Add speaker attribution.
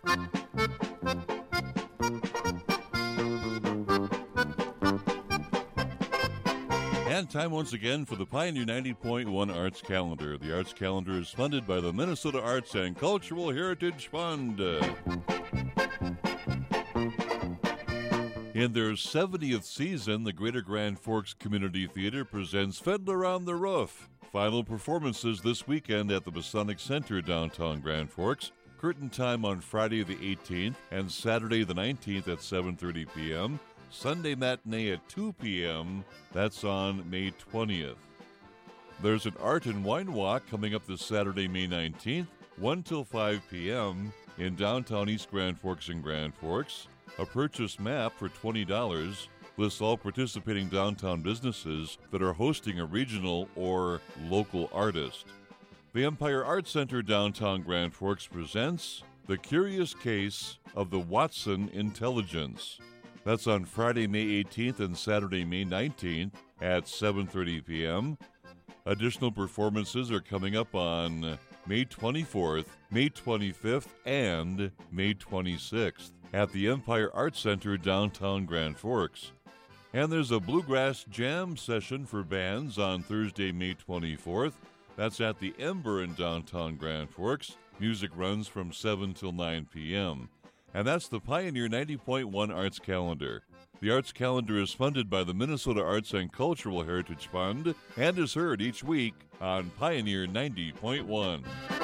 Speaker 1: And time once again for the Pioneer 90.1 Arts Calendar. The Arts Calendar is funded by the Minnesota Arts and Cultural Heritage Fund. In their 70th season, the Greater Grand Forks Community Theater presents Fiddler on the Roof. Final performances this weekend at the Masonic Center downtown Grand Forks. Curtain time on Friday the 18th and Saturday the 19th at 7:30 p.m. Sunday matinee at 2 p.m. That's on May 20th. There's an art and wine walk coming up this Saturday, May 19th, 1 till 5 p.m. in downtown East Grand Forks and Grand Forks. A purchase map for $20 lists all participating downtown businesses that are hosting a regional or local artist. The Empire Arts Center downtown Grand Forks presents The Curious Case of the Watson Intelligence. That's on Friday, May 18th and Saturday, May 19th at 7:30 p.m. Additional performances are coming up on May 24th, May 25th, and May 26th at the Empire Arts Center downtown Grand Forks. And there's a bluegrass jam session for bands on Thursday, May 24th. That's at the Ember in downtown Grand Forks. Music runs from 7 till 9 p.m. And that's the Pioneer 90.1 Arts Calendar. The Arts Calendar is funded by the Minnesota Arts and Cultural Heritage Fund and is heard each week on Pioneer 90.1.